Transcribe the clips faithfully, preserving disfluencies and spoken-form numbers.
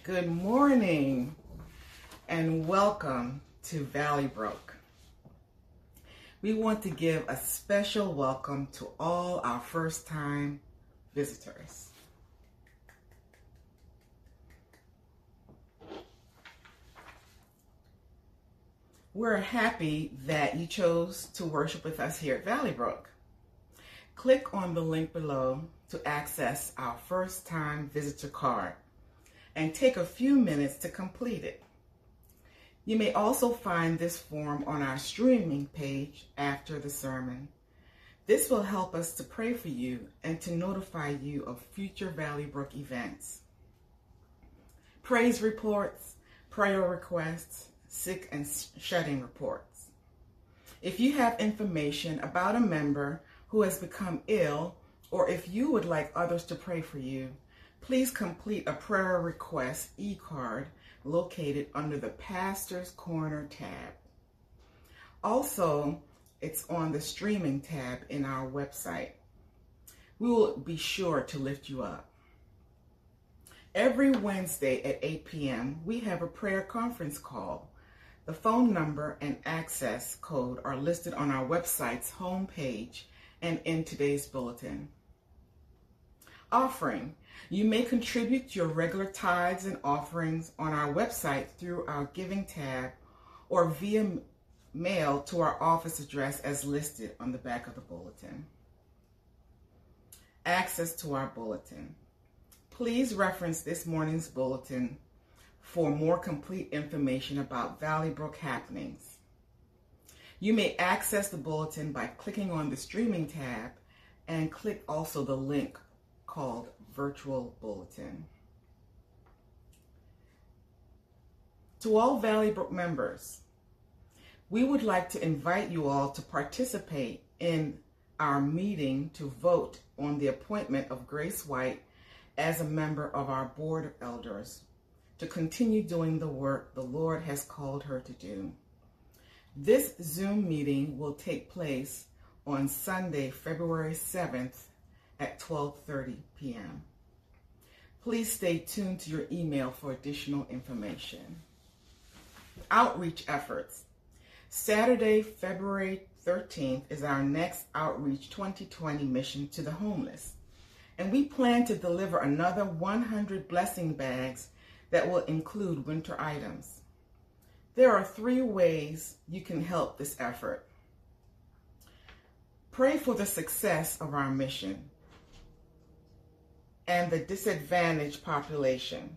Good morning and welcome to Valley Brook. We want to give a special welcome to all our first-time visitors. We're happy that you chose to worship with us here at Valley Brook. Click on the link below to access our first-time visitor card and take a few minutes to complete it. You may also find this form on our streaming page after the sermon. This will help us to pray for you and to notify you of future Valley Brook events. Praise reports, prayer requests, sick and shedding reports. If you have information about a member who has become ill, or if you would like others to pray for you, please complete a prayer request e-card located under the Pastor's Corner tab. Also, it's on the streaming tab in our website. We will be sure to lift you up. Every Wednesday at eight p m, we have a prayer conference call. The phone number and access code are listed on our website's homepage and in today's bulletin. Offering. You may contribute your regular tithes and offerings on our website through our Giving tab or via mail to our office address as listed on the back of the bulletin. Access to our bulletin. Please reference this morning's bulletin for more complete information about Valley Brook happenings. You may access the bulletin by clicking on the streaming tab and click also the link called Virtual Bulletin. To all Valley Brook members, we would like to invite you all to participate in our meeting to vote on the appointment of Grace White as a member of our Board of Elders to continue doing the work the Lord has called her to do. This Zoom meeting will take place on Sunday, February seventh at twelve thirty p m Please stay tuned to your email for additional information. Outreach efforts. Saturday, February thirteenth is our next Outreach twenty twenty mission to the homeless, and we plan to deliver another one hundred blessing bags that will include winter items. There are three ways you can help this effort. Pray for the success of our mission and the disadvantaged populations.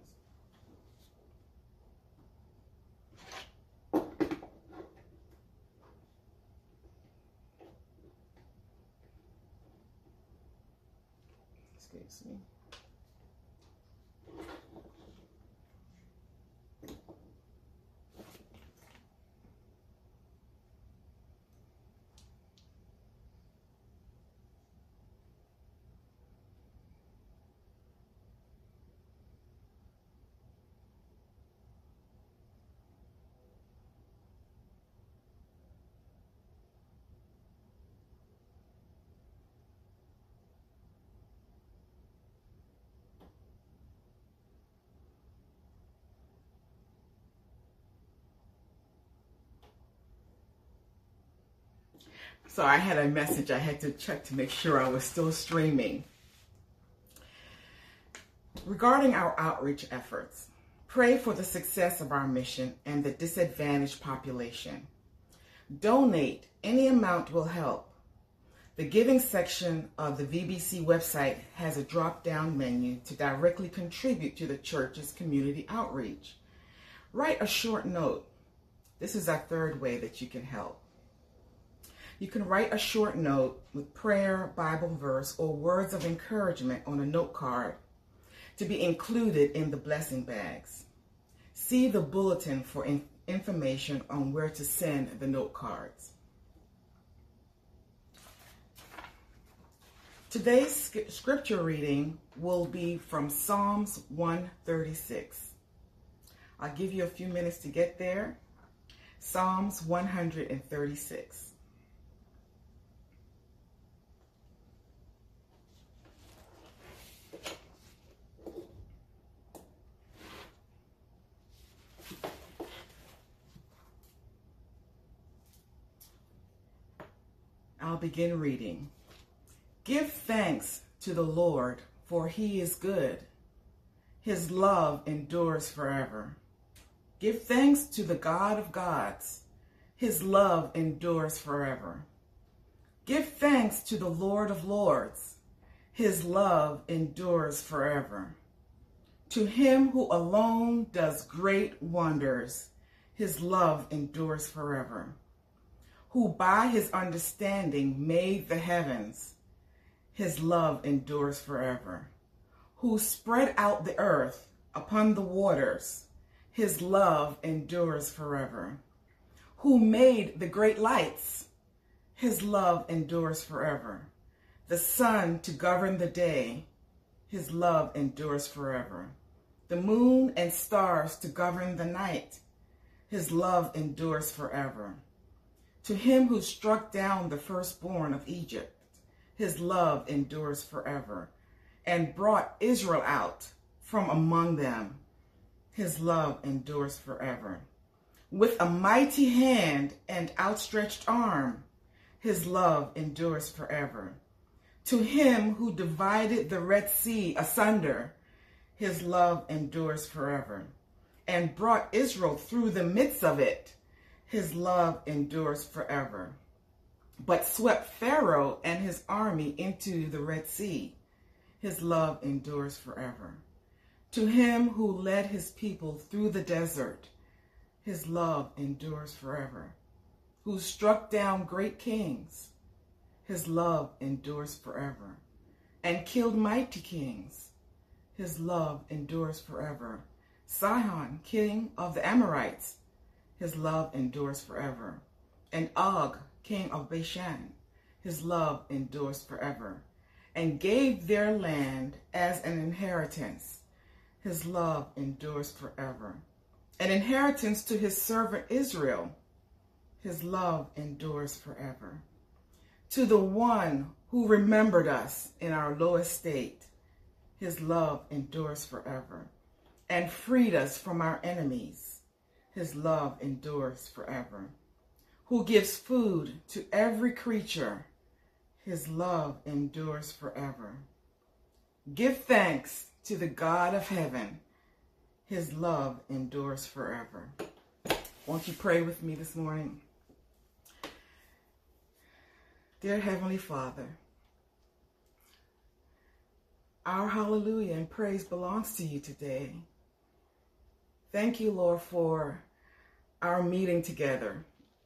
Excuse me. So I had a message I had to check to make sure I was still streaming. Regarding our outreach efforts, pray for the success of our mission and the disadvantaged population. Donate. Any amount will help. The giving section of the V B C website has a drop-down menu to directly contribute to the church's community outreach. Write a short note. This is our third way that you can help. You can write a short note with prayer, Bible verse, or words of encouragement on a note card to be included in the blessing bags. See the bulletin for in information on where to send the note cards. Today's scripture reading will be from Psalms one thirty-six. I'll give you a few minutes to get there. Psalms one thirty-six. I'll begin reading. Give thanks to the Lord, for he is good. His love endures forever. Give thanks to the God of gods. His love endures forever. Give thanks to the Lord of lords. His love endures forever. To him who alone does great wonders, his love endures forever. Who by his understanding made the heavens, his love endures forever. Who spread out the earth upon the waters, his love endures forever. Who made the great lights, his love endures forever. The sun to govern the day, his love endures forever. The moon and stars to govern the night, his love endures forever. To him who struck down the firstborn of Egypt, his love endures forever, and brought Israel out from among them, his love endures forever. With a mighty hand and outstretched arm, his love endures forever. To him who divided the Red Sea asunder, his love endures forever, and brought Israel through the midst of it, his love endures forever. But swept Pharaoh and his army into the Red Sea, his love endures forever. To him who led his people through the desert, his love endures forever. Who struck down great kings, his love endures forever. And killed mighty kings, his love endures forever. Sihon, king of the Amorites, his love endures forever. And Og, king of Bashan, his love endures forever. And gave their land as an inheritance, his love endures forever. An inheritance to his servant Israel, his love endures forever. To the one who remembered us in our low estate, his love endures forever. And freed us from our enemies, his love endures forever. Who gives food to every creature, his love endures forever. Give thanks to the God of heaven, his love endures forever. Won't you pray with me this morning? Dear Heavenly Father, our hallelujah and praise belongs to you today. Thank you, Lord, for our meeting together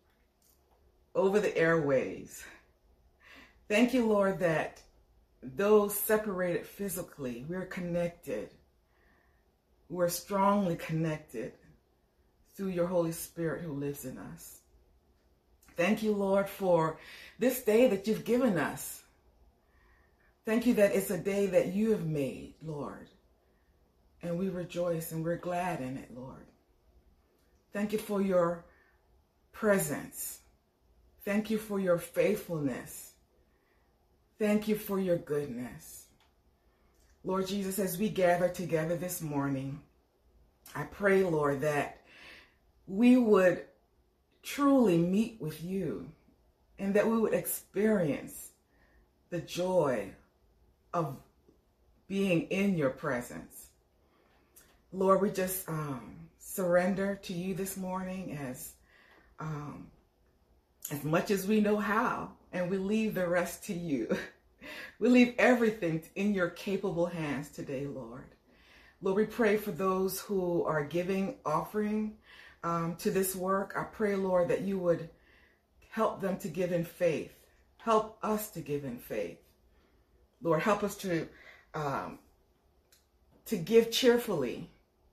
over the airwaves. Thank you, Lord, that though separated physically, we're connected. We're strongly connected through your Holy Spirit who lives in us. Thank you, Lord, for this day that you've given us. Thank you that it's a day that you have made, Lord. And we rejoice and we're glad in it, Lord. Thank you for your presence. Thank you for your faithfulness. Thank you for your goodness. Lord Jesus, as we gather together this morning, I pray, Lord, that we would truly meet with you and that we would experience the joy of being in your presence. Lord, we just um, surrender to you this morning as um, as much as we know how, and we leave the rest to you. We leave everything in your capable hands today, Lord. Lord, we pray for those who are giving offering um, to this work. I pray, Lord, that you would help them to give in faith. Help us to give in faith. Lord, help us to um, to give cheerfully.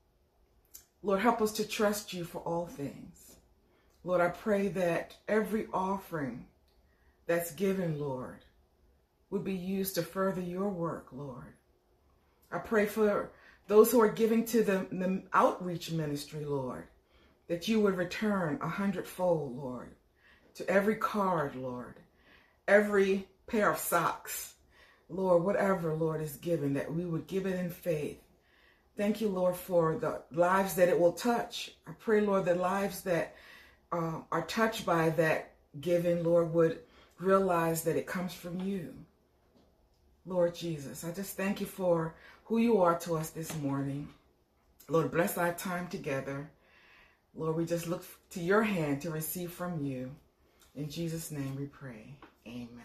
Lord, help us to trust you for all things. Lord, I pray that every offering that's given, Lord, would be used to further your work, Lord. I pray for those who are giving to the, the outreach ministry, Lord, that you would return a hundredfold, Lord, to every card, Lord, every pair of socks, Lord, whatever, Lord, is given, that we would give it in faith. Thank you, Lord, for the lives that it will touch. I pray, Lord, the lives that uh, are touched by that giving, Lord, would realize that it comes from you. Lord Jesus, I just thank you for who you are to us this morning. Lord, bless our time together. Lord, we just look to your hand to receive from you. In Jesus' name we pray. Amen.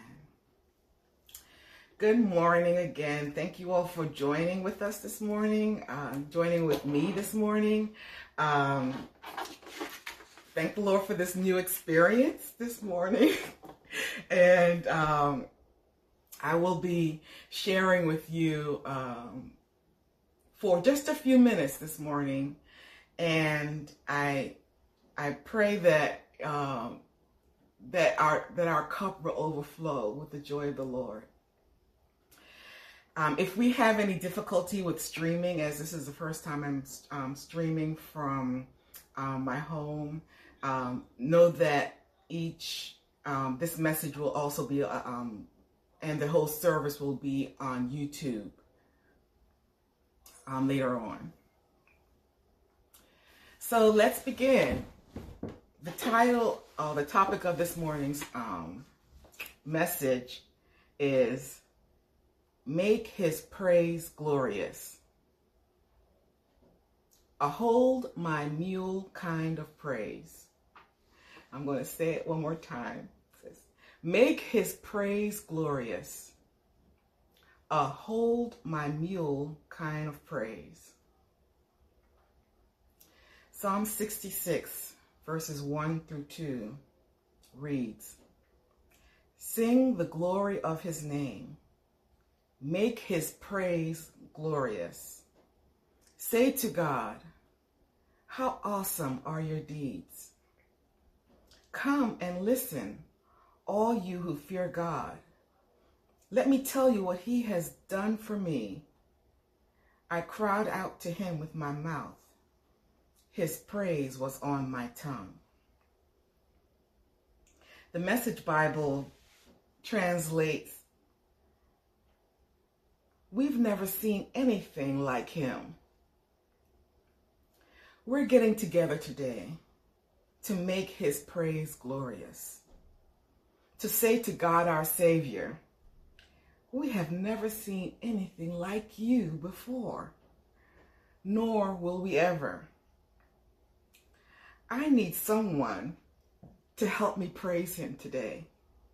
Good morning again. Thank you all for joining with us this morning, uh, joining with me this morning. Um, thank the Lord for this new experience this morning. and um, I will be sharing with you um, for just a few minutes this morning. And I I pray that um, that our that our cup will overflow with the joy of the Lord. Um, if we have any difficulty with streaming, as this is the first time I'm um, streaming from um, my home, um, know that each um, this message will also be uh, um, and the whole service will be on YouTube um, later on. So let's begin. The title, or the topic of this morning's um, message is Make His Praise Glorious. A hold my mule kind of praise. I'm going to say it one more time. It says, Make His praise glorious. A hold my mule kind of praise. Psalm sixty-six, verses one through two reads, Sing the glory of his name. Make his praise glorious. Say to God, how awesome are your deeds. Come and listen, all you who fear God. Let me tell you what he has done for me. I cried out to him with my mouth. His praise was on my tongue. The Message Bible translates, We've never seen anything like him. We're getting together today to make his praise glorious. To say to God our Savior, we have never seen anything like you before, nor will we ever. I need someone to help me praise him today.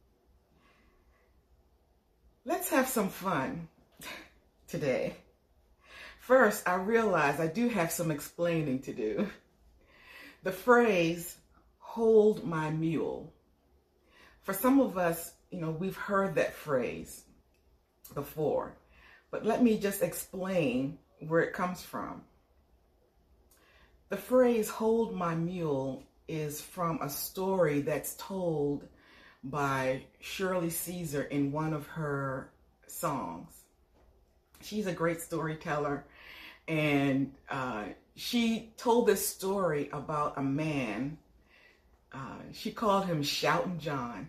Let's have some fun today. First, I realize I do have some explaining to do. The phrase, hold my mule. For some of us, you know, we've heard that phrase before, but let me just explain where it comes from. The phrase, hold my mule, is from a story that's told by Shirley Caesar in one of her songs. She's a great storyteller, and uh, she told this story about a man. Uh, she called him Shoutin' John.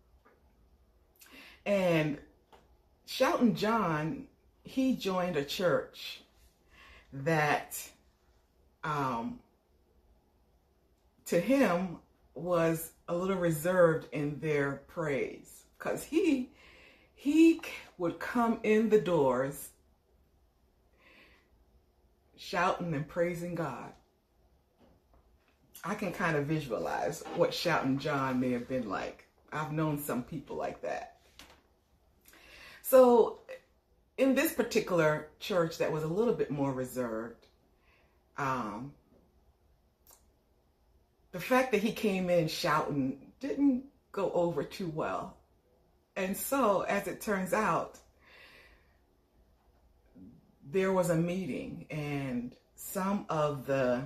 And Shoutin' John, he joined a church that um, to him was a little reserved in their praise, because he he would come in the doors shouting and praising God. I can kind of visualize what Shoutin' John may have been like. I've known some people like that. So in this particular church that was a little bit more reserved, um, the fact that he came in shouting didn't go over too well. And so, as it turns out, there was a meeting, and some of the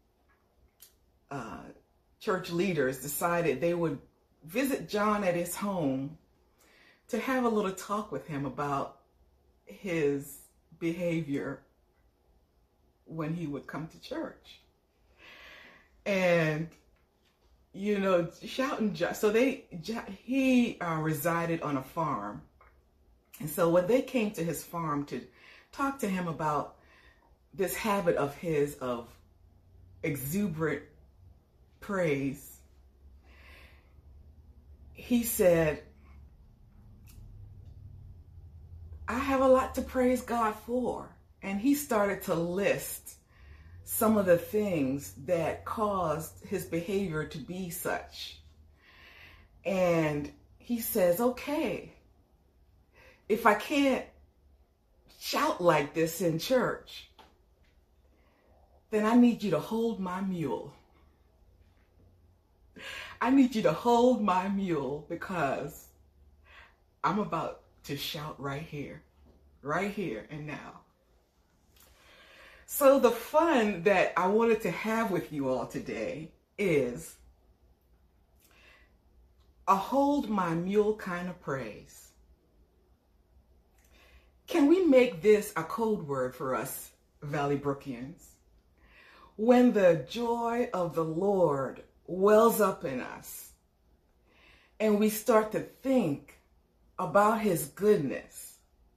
uh, church leaders decided they would visit John at his home to have a little talk with him about his behavior when he would come to church. And, you know, Shoutin' John, so they, he uh, resided on a farm. And so when they came to his farm to talk to him about this habit of his of exuberant praise, he said, I have a lot to praise God for. And he started to list some of the things that caused his behavior to be such. And he says, okay, if I can't shout like this in church, then I need you to hold my mule. I need you to hold my mule because I'm about to shout right here, right here and now. So the fun that I wanted to have with you all today is a hold my mule kind of praise. Can we make this a code word for us, Valley Brookians? When the joy of the Lord wells up in us and we start to think about his goodness,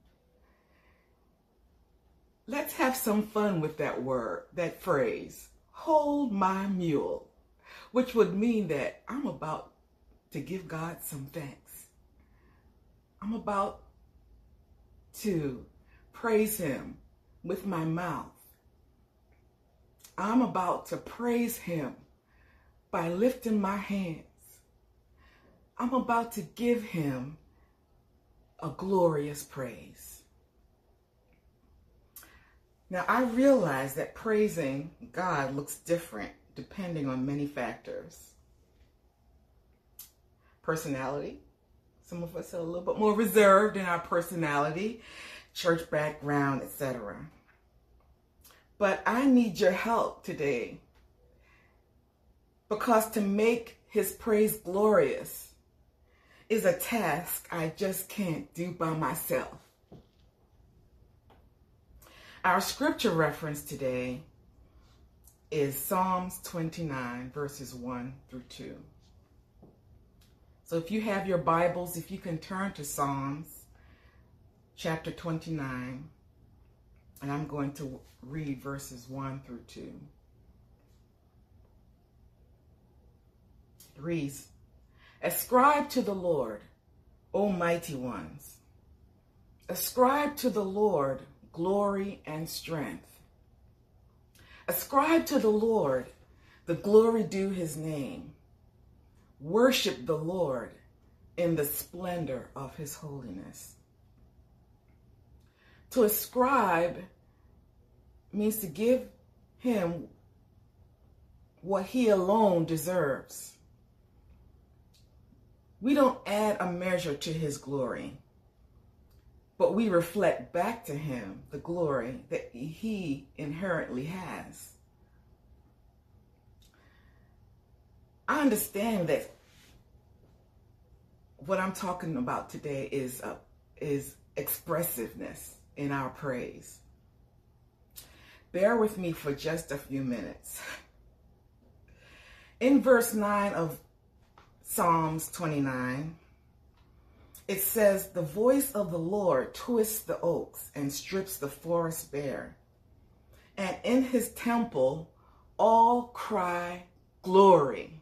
let's have some fun with that word, that phrase, hold my mule, which would mean that I'm about to give God some thanks. I'm about to praise him with my mouth. I'm about to praise him by lifting my hands. I'm about to give him a glorious praise. Now, I realize that praising God looks different depending on many factors. Personality. Some of us are a little bit more reserved in our personality, church background, et cetera. But I need your help today, because to make his praise glorious is a task I just can't do by myself. Our scripture reference today is Psalms twenty-nine, verses one through two. So if you have your Bibles, if you can turn to Psalms chapter twenty-nine, and I'm going to read verses one through two. It reads, ascribe to the Lord, O mighty ones. Ascribe to the Lord glory and strength. Ascribe to the Lord the glory due his name. Worship the Lord in the splendor of his holiness. To ascribe means to give him what he alone deserves. We don't add a measure to his glory, but we reflect back to him the glory that he inherently has. I understand that what I'm talking about today is uh, is expressiveness in our praise. Bear with me for just a few minutes. In verse nine of Psalms twenty-nine, it says, the voice of the Lord twists the oaks and strips the forest bare. And in his temple, all cry glory.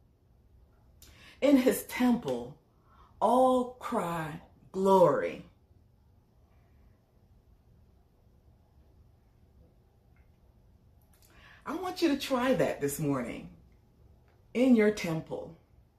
In his temple, all cry glory. I want you to try that this morning in your temple.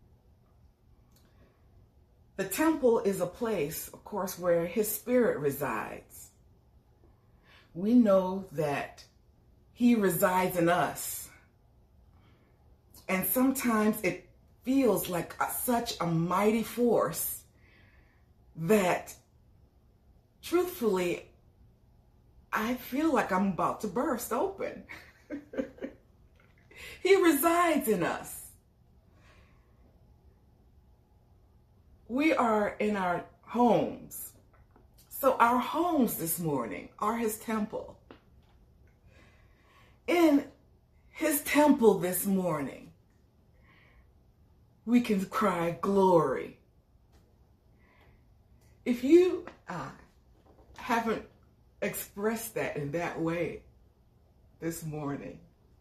The temple is a place, of course, where his spirit resides. We know that he resides in us. And sometimes it feels like a, such a mighty force that, truthfully, I feel like I'm about to burst open. He resides in us. We are in our homes. So our homes this morning are his temple. In his temple this morning, we can cry glory. If you uh, haven't expressed that in that way this morning,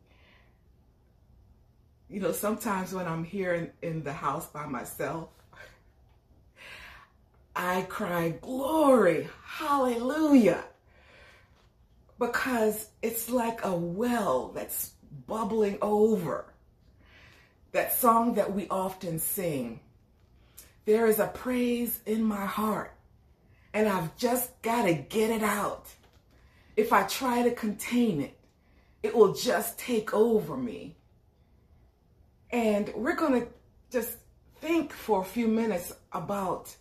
you know, sometimes when I'm here in, in the house by myself, I cry, glory, hallelujah, because it's like a well that's bubbling over. That song that we often sing, there is a praise in my heart, and I've just got to get it out. If I try to contain it, it will just take over me. And we're going to just think for a few minutes about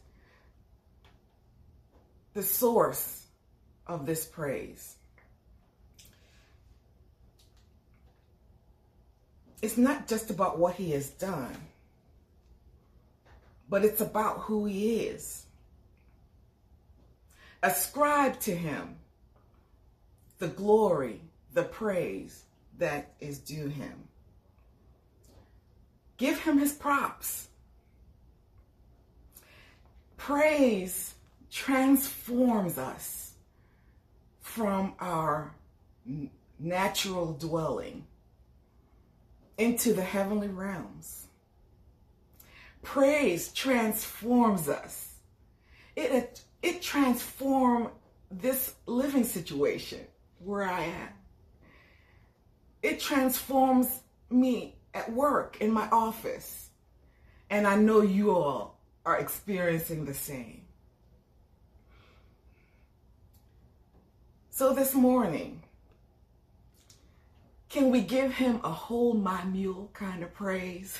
the source of this praise. It's not just about what he has done, but it's about who he is. Ascribe to him the glory, the praise that is due him. Give him his props. Praise transforms us from our natural dwelling into the heavenly realms. Praise transforms us. It, it, it transforms this living situation where I am. It transforms me at work, in my office. And I know you all are experiencing the same. So this morning, can we give him a hold my mule kind of praise?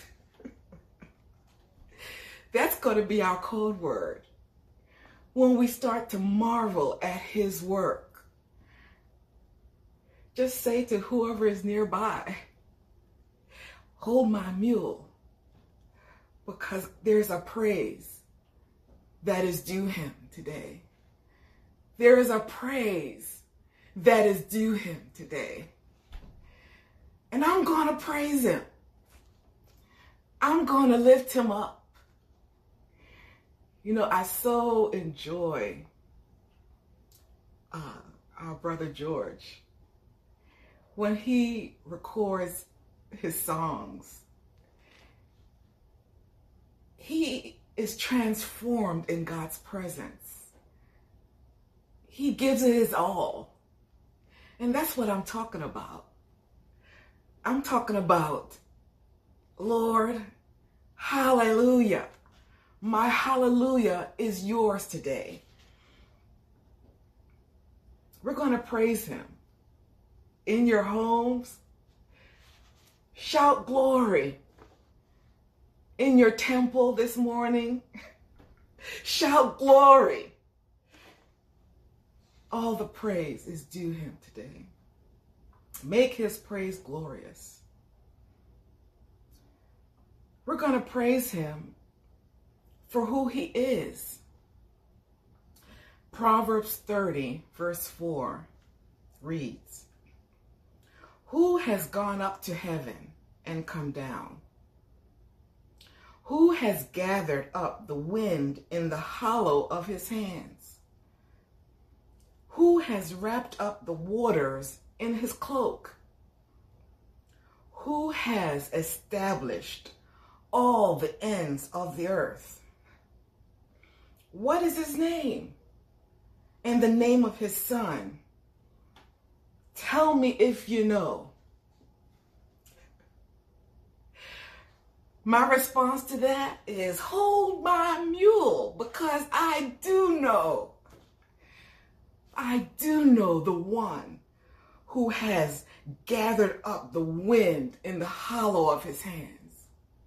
That's going to be our code word. When we start to marvel at his work, just say to whoever is nearby, hold my mule, because there's a praise that is due him today. There is a praise that is due him today. And I'm going to praise him. I'm going to lift him up. You know, I so enjoy uh, our brother George when he records his songs. He is transformed in God's presence. He gives it his all. And that's what I'm talking about. I'm talking about, Lord, hallelujah. My hallelujah is yours today. We're going to praise him. In your homes, shout glory. In your temple this morning, shout glory. All the praise is due him today. Make his praise glorious. We're going to praise him for who he is. Proverbs thirty, verse four reads, "Who has gone up to heaven and come down? Who has gathered up the wind in the hollow of his hands? Who has wrapped up the waters in his cloak? Who has established all the ends of the earth? What is his name and the name of his son? Tell me if you know." My response to that is, hold my mule, because I do know. I do know the one who has gathered up the wind in the hollow of his hands.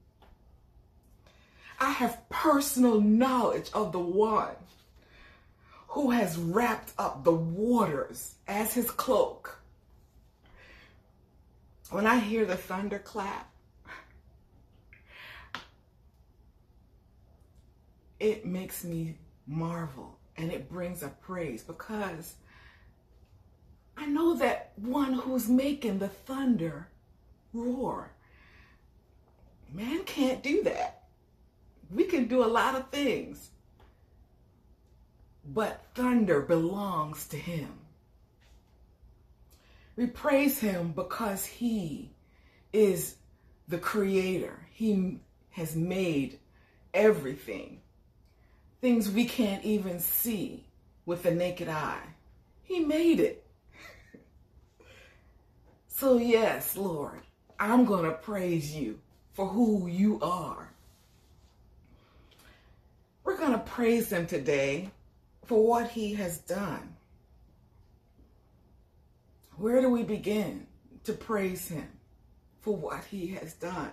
I have personal knowledge of the one who has wrapped up the waters as his cloak. When I hear the thunder clap, it makes me marvel and it brings a praise, because I know that one who's making the thunder roar. Man can't do that. We can do a lot of things, but thunder belongs to him. We praise him because he is the creator. He has made everything. things we can't even see with the naked eye. He made it. So yes, Lord, I'm going to praise you for who you are. We're going to praise him today for what he has done. Where do we begin to praise him for what he has done?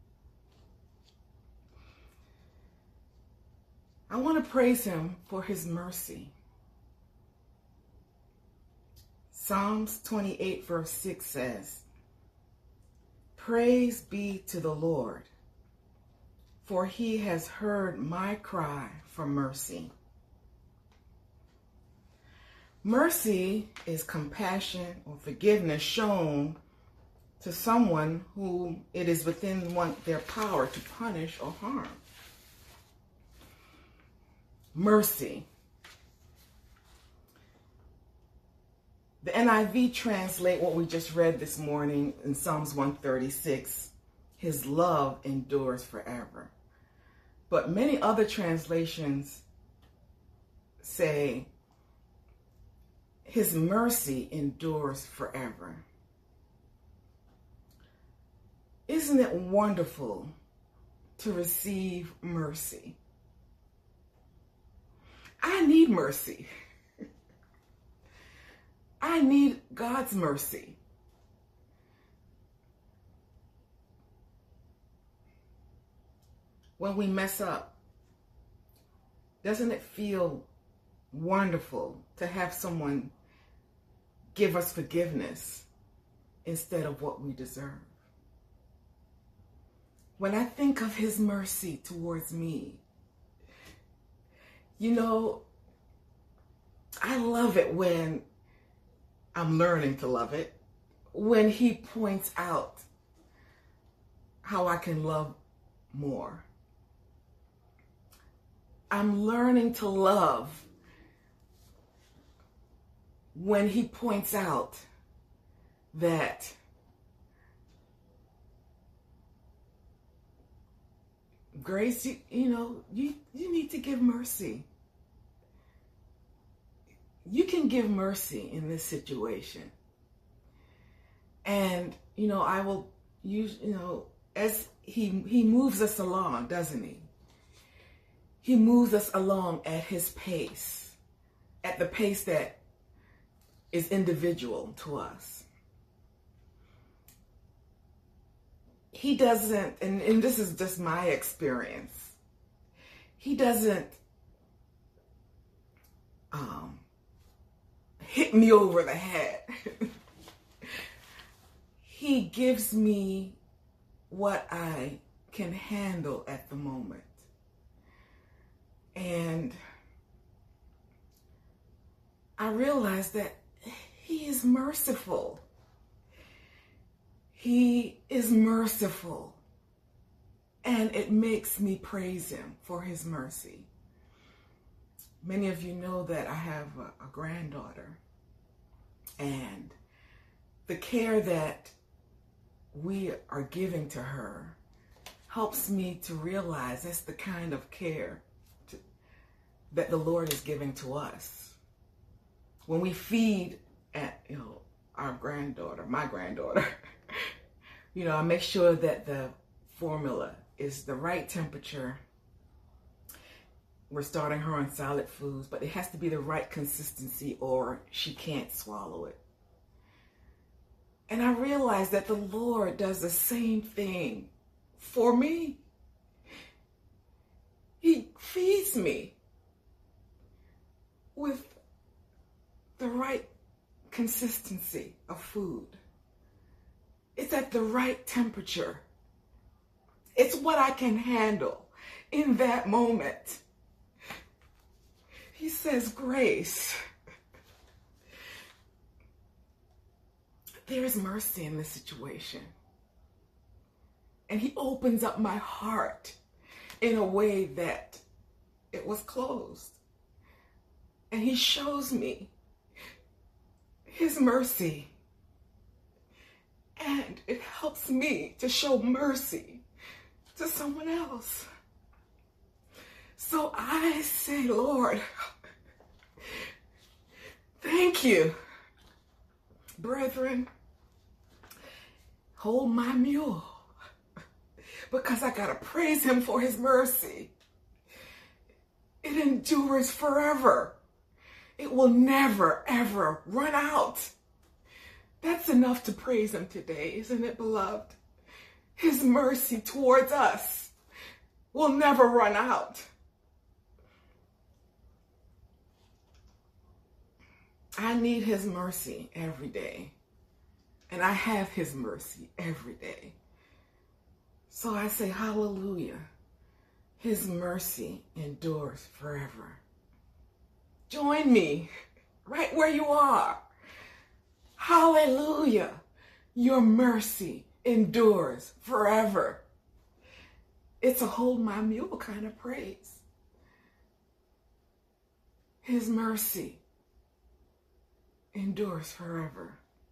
I want to praise him for his mercy. Psalms twenty-eight verse six says, "Praise be to the Lord, for he has heard my cry for mercy." Mercy is compassion or forgiveness shown to someone whom it is within one, their power to punish or harm. Mercy. The N I V translate what we just read this morning in Psalms one thirty-six, his love endures forever. But many other translations say, his mercy endures forever. Isn't it wonderful to receive mercy? I need mercy. I need God's mercy. When we mess up, doesn't it feel wonderful to have someone give us forgiveness instead of what we deserve? When I think of his mercy towards me, you know, I love it when I'm learning to love it, when he points out how I can love more. I'm learning to love when he points out that Grace, you, you know, you, you need to give mercy. You can give mercy in this situation. And, you know, I will use, you know, as he, he moves us along, doesn't he? He moves us along at his pace, at the pace that is individual to us. He doesn't, and, and this is just my experience, he doesn't um, hit me over the head. He gives me what I can handle at the moment. And I realize that he is merciful. He is merciful. And it makes me praise him for his mercy. Many of you know that I have a, a granddaughter. And the care that we are giving to her helps me to realize that's the kind of care to, that the Lord is giving to us. When we feed at, you know, our granddaughter, my granddaughter, you know, I make sure that the formula is the right temperature. We're starting her on solid foods, but it has to be the right consistency or she can't swallow it. And I realize that the Lord does the same thing for me. He feeds me with the right consistency of food. It's at the right temperature. It's what I can handle in that moment. He says, Grace, there is mercy in this situation. And he opens up my heart in a way that it was closed. And he shows me his mercy. And it helps me to show mercy to someone else. So I say, Lord, thank you. Brethren, hold my mule, because I got to praise him for his mercy. It endures forever. It will never, ever run out. That's enough to praise him today, isn't it, beloved? His mercy towards us will never run out. I need his mercy every day, and I have his mercy every day. So I say, hallelujah. His mercy endures forever. Join me right where you are. Hallelujah. Your mercy endures forever. It's a hold my mule kind of praise. His mercy endures forever.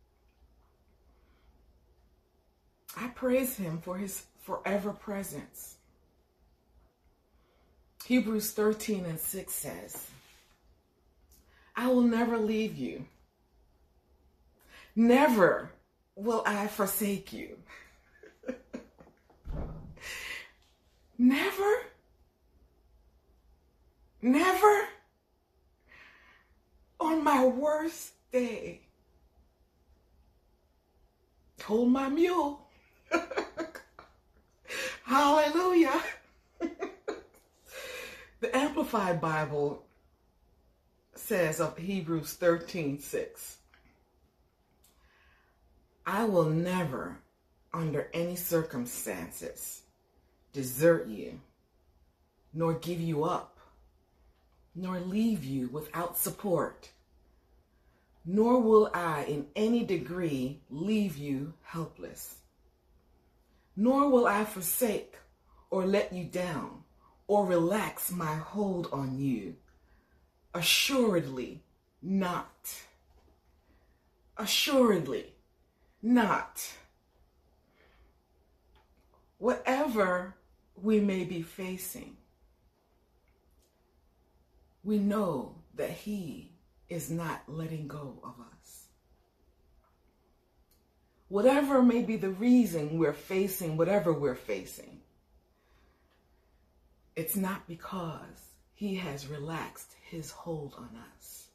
I praise him for his forever presence. Hebrews thirteen and six says, I will never leave you. Never will I forsake you. Never? Never? On my worst day. Hold my mule. Hallelujah. The Amplified Bible says of Hebrews thirteen six, I will never, under any circumstances, desert you, nor give you up, nor leave you without support, nor will I in any degree leave you helpless, nor will I forsake or let you down or relax my hold on you. Assuredly not. Assuredly not. Whatever we may be facing, we know that he is not letting go of us. Whatever may be the reason we're facing whatever we're facing, it's not because he has relaxed his hold on us.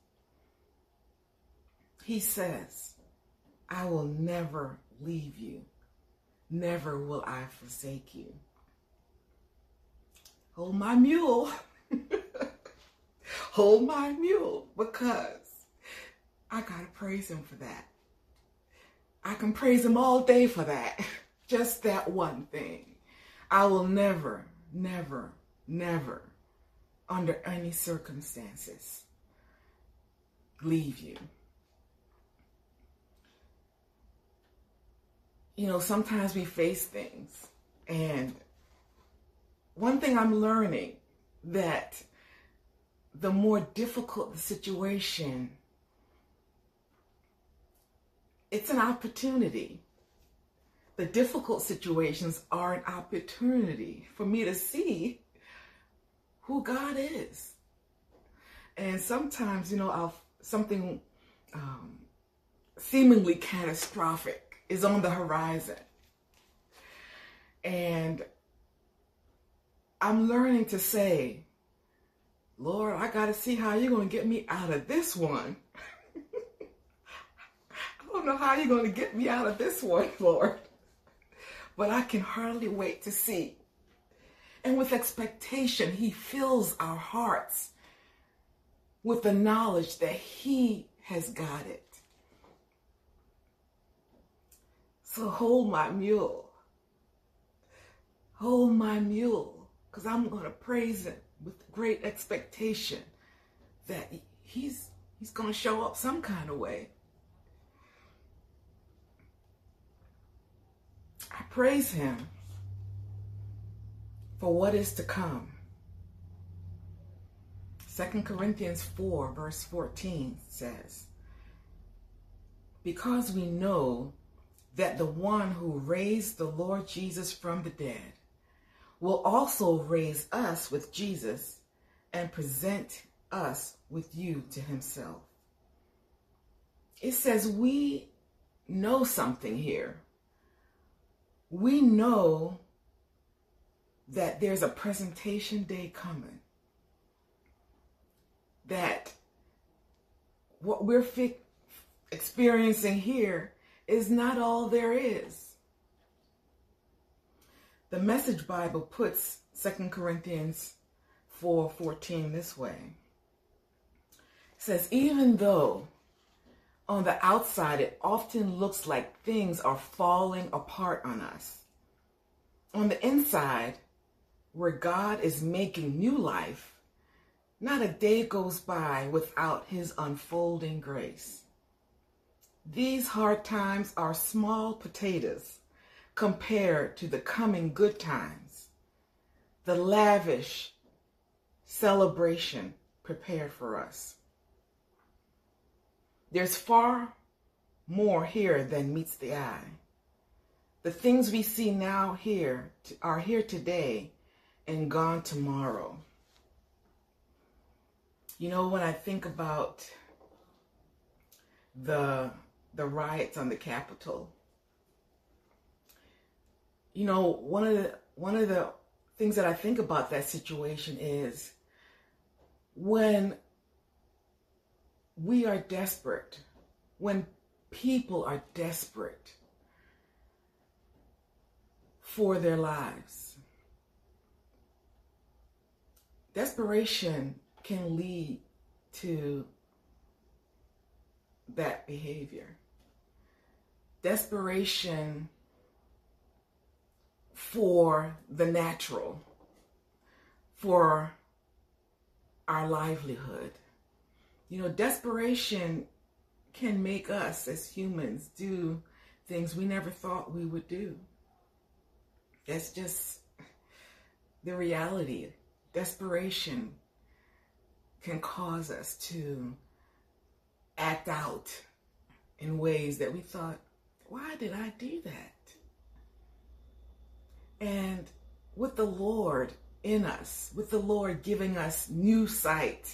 He says, I will never leave you. Never will I forsake you. Hold my mule. Hold my mule, because I got to praise him for that. I can praise him all day for that. Just that one thing. I will never, never, never, under any circumstances, leave you. You know, sometimes we face things, and one thing I'm learning, that the more difficult the situation, it's an opportunity. The difficult situations are an opportunity for me to see who God is. And sometimes, you know, I'll, something um, seemingly catastrophic is on the horizon. And I'm learning to say, Lord, I got to see how you're going to get me out of this one. I don't know how you're going to get me out of this one, Lord. But I can hardly wait to see. And with expectation, he fills our hearts with the knowledge that he has got it. So hold my mule. Hold my mule, because I'm going to praise him with great expectation that he's, he's going to show up some kind of way. I praise him for what is to come. Second Corinthians four verse fourteen says, because we know that the one who raised the Lord Jesus from the dead will also raise us with Jesus and present us with you to himself. It says we know something here. We know that there's a presentation day coming. That what we're fi- experiencing here is not all there is. The Message Bible puts Second Corinthians four fourteen this way. It says, even though on the outside it often looks like things are falling apart on us, on the inside, where God is making new life, not a day goes by without his unfolding grace. These hard times are small potatoes compared to the coming good times, the lavish celebration prepared for us. There's far more here than meets the eye. The things we see now here are here today and gone tomorrow. You know, when I think about the the riots on the Capitol, you know, one of the one of the things that I think about that situation is when we are desperate, when people are desperate for their lives. Desperation can lead to that behavior. Desperation for the natural, for our livelihood. You know, desperation can make us as humans do things we never thought we would do. That's just the reality. Desperation can cause us to act out in ways that we thought, why did I do that? And with the Lord in us, with the Lord giving us new sight,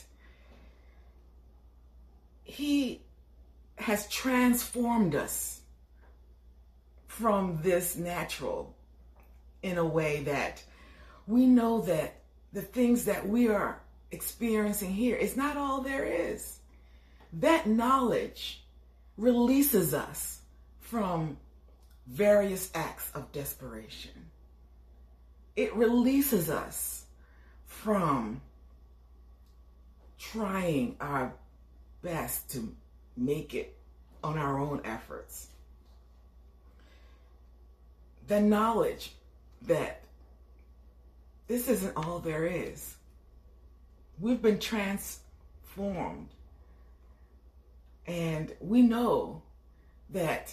he has transformed us from this natural in a way that we know that the things that we are experiencing here is not all there is. That knowledge releases us from various acts of desperation. It releases us from trying our best to make it on our own efforts. The knowledge that this isn't all there is. We've been transformed. And we know that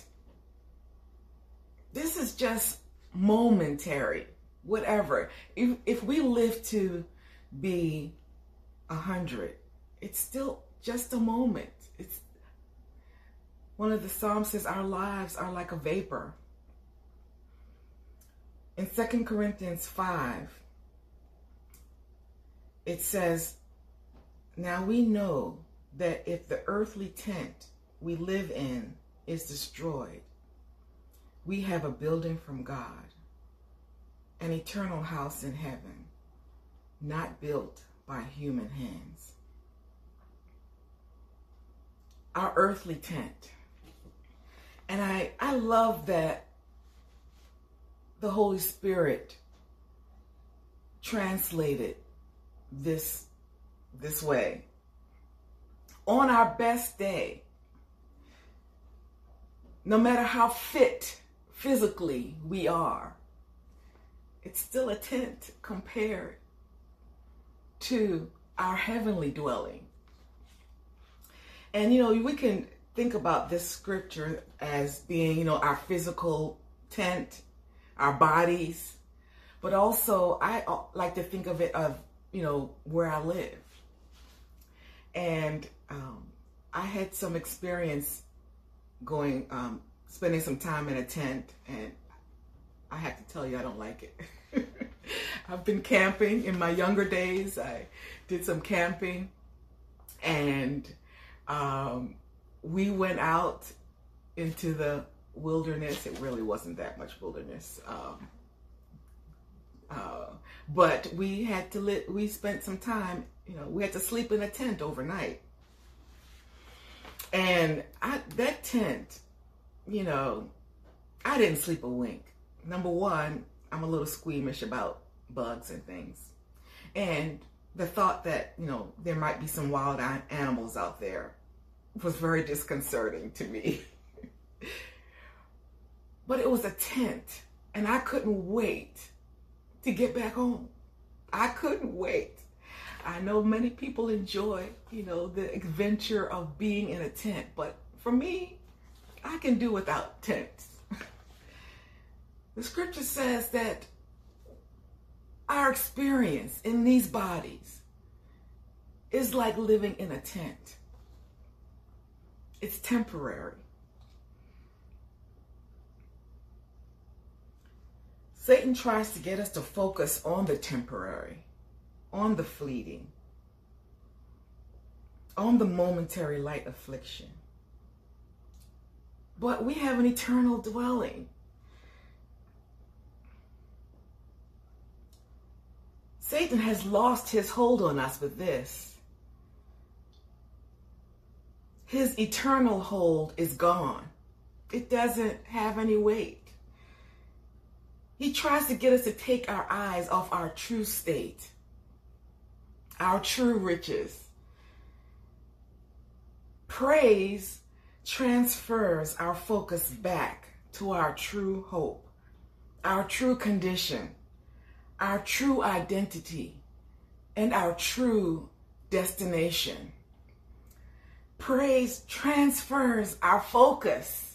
this is just momentary, whatever. If, if we live to be a hundred, it's still just a moment. It's one of the Psalms says our lives are like a vapor. In Second Corinthians five, it says, now we know that if the earthly tent we live in is destroyed, we have a building from God, an eternal house in heaven, not built by human hands. Our earthly tent. And I, I love that the Holy Spirit translated this this way. On our best day, no matter how fit physically we are, it's still a tent compared to our heavenly dwelling. And, you know, we can think about this scripture as being, you know, our physical tent, our bodies, but also I like to think of it of, you know, where I live. And um, I had some experience going, um, spending some time in a tent, and I have to tell you, I don't like it. I've been camping in my younger days. I did some camping, and um, we went out into the wilderness. It really wasn't that much wilderness. Um, uh, but we had to li- we spent some time, you know, we had to sleep in a tent overnight. And I, that tent, you know, I didn't sleep a wink. Number one, I'm a little squeamish about bugs and things. And the thought that, you know, there might be some wild animals out there was very disconcerting to me. But it was a tent, and I couldn't wait to get back home. I couldn't wait. I know many people enjoy, you know, the adventure of being in a tent, but for me, I can do without tents. The scripture says that our experience in these bodies is like living in a tent. It's temporary. Satan tries to get us to focus on the temporary, on the fleeting, on the momentary light affliction. But we have an eternal dwelling. Satan has lost his hold on us with this. His eternal hold is gone. It doesn't have any weight. He tries to get us to take our eyes off our true state, our true riches. Praise transfers our focus back to our true hope, our true condition, our true identity, and our true destination. Praise transfers our focus.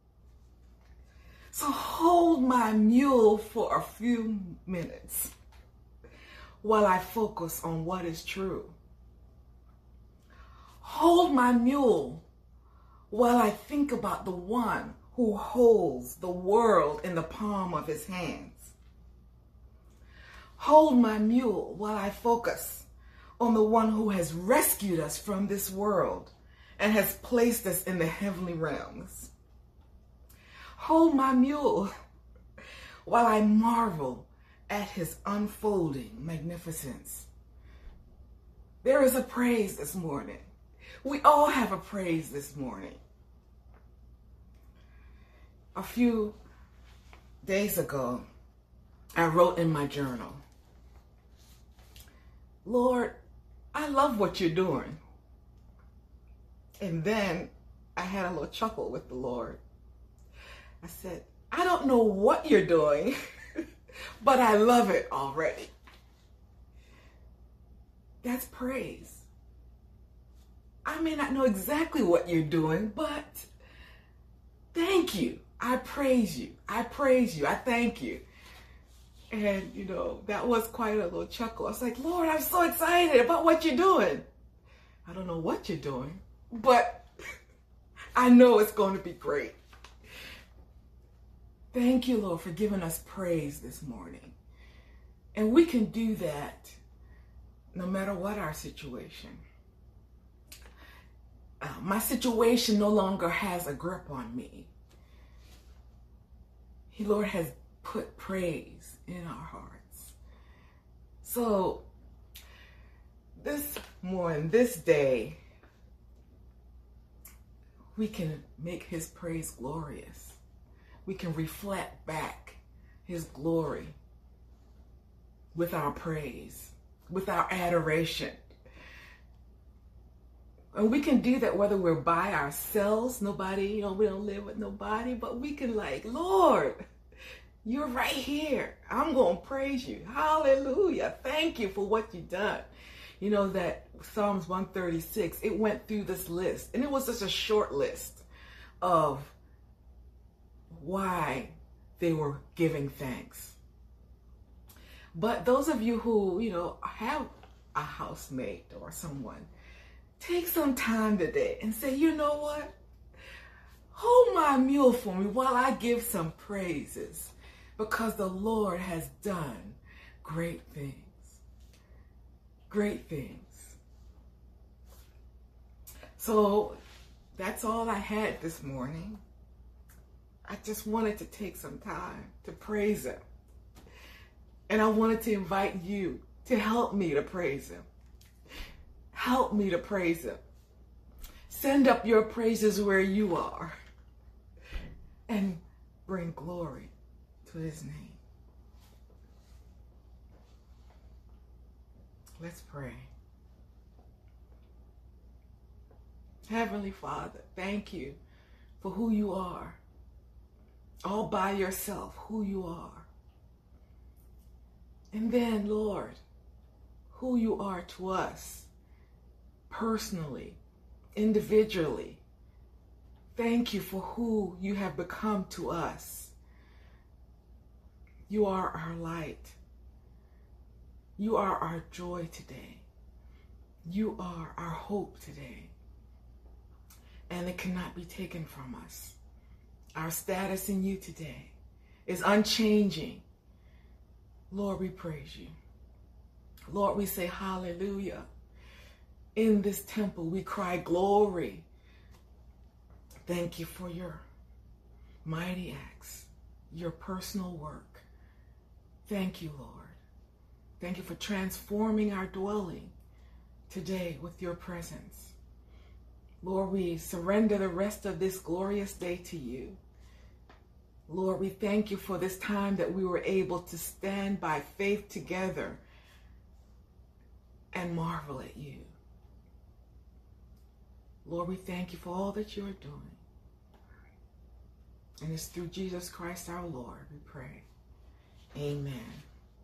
So hold my mule for a few minutes while I focus on what is true. Hold my mule while I think about the one who holds the world in the palm of his hands. Hold my mule while I focus on the one who has rescued us from this world and has placed us in the heavenly realms. Hold my mule while I marvel at his unfolding magnificence. There is a praise this morning. We all have a praise this morning. A few days ago, I wrote in my journal, Lord, I love what you're doing. And then I had a little chuckle with the Lord. I said, I don't know what you're doing, but I love it already. That's praise. I may not know exactly what you're doing, but thank you. I praise you. I praise you. I thank you. And, you know, that was quite a little chuckle. I was like, Lord, I'm so excited about what you're doing. I don't know what you're doing, but I know it's going to be great. Thank you, Lord, for giving us praise this morning. And we can do that no matter what our situation. Uh, my situation no longer has a grip on me. He, Lord, has put praise in our hearts. So this morning, this day, we can make his praise glorious. We can reflect back his glory with our praise, with our adoration. And we can do that whether we're by ourselves, nobody, you know, we don't live with nobody, but we can like, Lord, you're right here. I'm going to praise you. Hallelujah. Thank you for what you've done. You know that Psalms one thirty-six, it went through this list, and it was just a short list of why they were giving thanks. But those of you who, you know, have a housemate or someone, take some time today and say, you know what? Hold my mule for me while I give some praises, because the Lord has done great things. Great things. So that's all I had this morning. I just wanted to take some time to praise him. And I wanted to invite you to help me to praise him. Help me to praise him. Send up your praises where you are and bring glory to his name. Let's pray. Heavenly Father, thank you for who you are. All by yourself, who you are. And then, Lord, who you are to us, personally, individually. Thank you for who you have become to us. You are our light. You are our joy today. You are our hope today. And it cannot be taken from us. Our status in you today is unchanging. Lord, we praise you. Lord, we say hallelujah. In this temple, we cry glory. Thank you for your mighty acts, your personal work. Thank you, Lord. Thank you for transforming our dwelling today with your presence. Lord, we surrender the rest of this glorious day to you. Lord, we thank you for this time that we were able to stand by faith together and marvel at you. Lord, we thank you for all that you are doing. And it's through Jesus Christ our Lord we pray. Amen.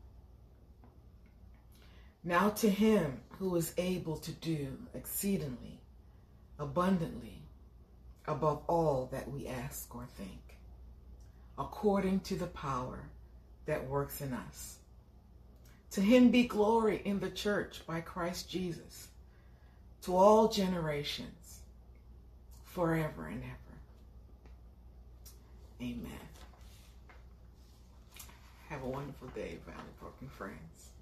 Now to him who is able to do exceedingly, abundantly, above all that we ask or think, according to the power that works in us. To him be glory in the church by Christ Jesus, to all generations, forever and ever. Amen. Have a wonderful day, Valley Broken friends.